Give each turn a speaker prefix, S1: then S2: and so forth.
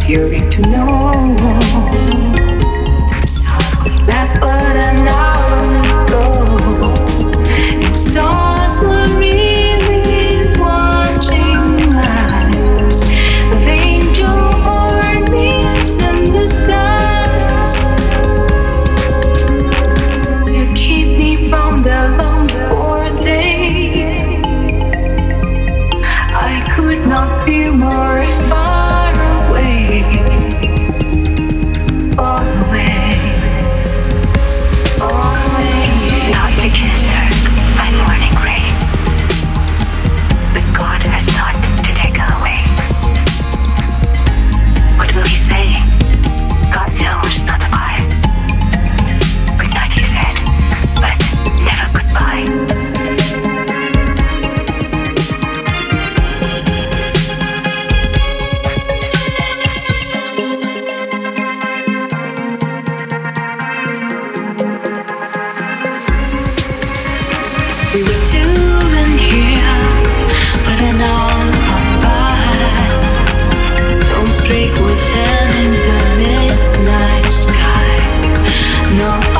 S1: fury to know. Some left, but I now go. And stars were really watching lights of angel armies in the skies. You keep me from the longed for day. I could not be more far away, far away, far away.
S2: Not to kiss her, my morning rain, but God has not to take her away. What will he say? God knows, not I. Good night, he said, but never goodbye.
S1: We were two in here, but an hour gone by. Those Drake was then in the midnight sky. No